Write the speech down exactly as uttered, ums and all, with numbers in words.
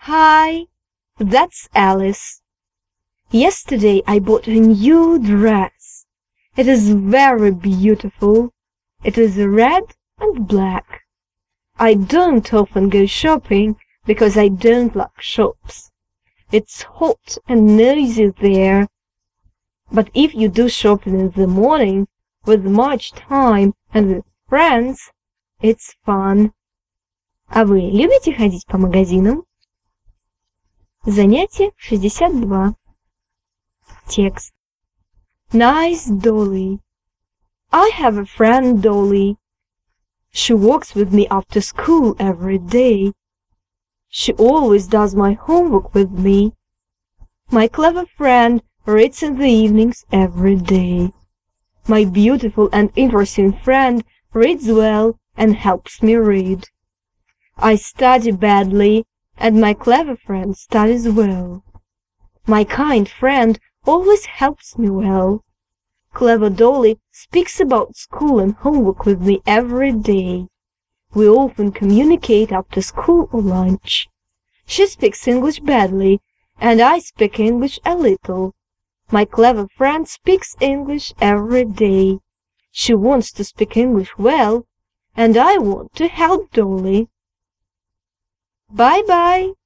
Hi, that's Alice. Yesterday I bought a new dress. It is very beautiful. It is red and black. I don't often go shopping because I don't like shops. It's hot and noisy there. But if you do shopping in the morning with much time and with friends, it's fun. А вы любите ходить по магазинам? Занятие шестьдесят два. Текст. Nice Dolly. I have a friend Dolly. She walks with me after school every day. She always does my homework with me. My clever friend reads in the evenings every day. My beautiful and interesting friend reads well and helps me read. I study badly, and my clever friend studies well. My kind friend always helps me well. Clever Dolly speaks about school and homework with me every day. We often communicate after school or lunch. She speaks English badly, and I speak English a little. My clever friend speaks English every day. She wants to speak English well, and I want to help Dolly. Bye-bye.